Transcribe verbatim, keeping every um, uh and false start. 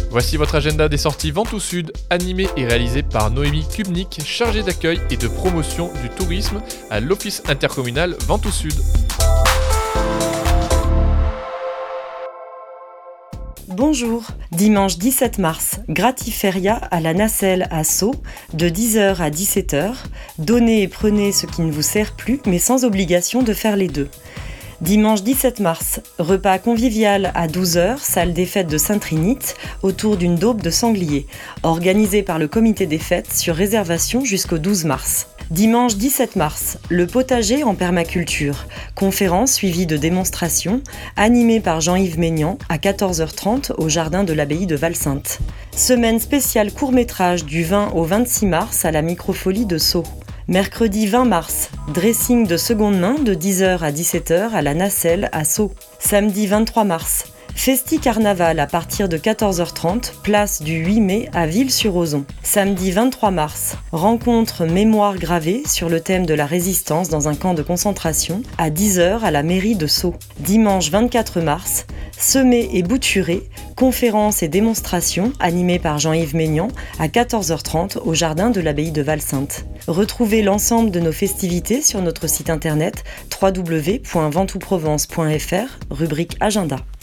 Voici votre agenda des sorties Ventoux Sud, animé et réalisé par Noémie Kubnik, chargée d'accueil et de promotion du tourisme à l'Office intercommunal Ventoux Sud. Bonjour, dimanche dix-sept mars, Gratiféria à la Nacelle à Sceaux, de dix heures à dix-sept heures. Donnez et prenez ce qui ne vous sert plus, mais sans obligation de faire les deux. Dimanche dix-sept mars, repas convivial à douze heures, salle des fêtes de Saint-Trinite, autour d'une daube de sanglier, organisée par le comité des fêtes sur réservation jusqu'au douze mars. Dimanche dix-sept mars, le potager en permaculture, conférence suivie de démonstrations, animée par Jean-Yves Maignan à quatorze heures trente au jardin de l'abbaye de Valsainte. Semaine spéciale court-métrage du vingt au vingt-six mars à la Microfolie de Sceaux. Mercredi vingt mars, dressing de seconde main de dix heures à dix-sept heures à la Nacelle à Sceaux. Samedi vingt-trois mars, Festi Carnaval à partir de quatorze heures trente, place du huit mai à Ville-sur-Ozon. Samedi vingt-trois mars, rencontre mémoire gravée sur le thème de la résistance dans un camp de concentration à dix heures à la mairie de Sceaux. Dimanche vingt-quatre mars, Semer et bouturer, conférences et démonstrations animées par Jean-Yves Maignan à quatorze heures trente au jardin de l'abbaye de Valsainte. Retrouvez l'ensemble de nos festivités sur notre site internet w w w point ventoux provence point f r, rubrique Agenda.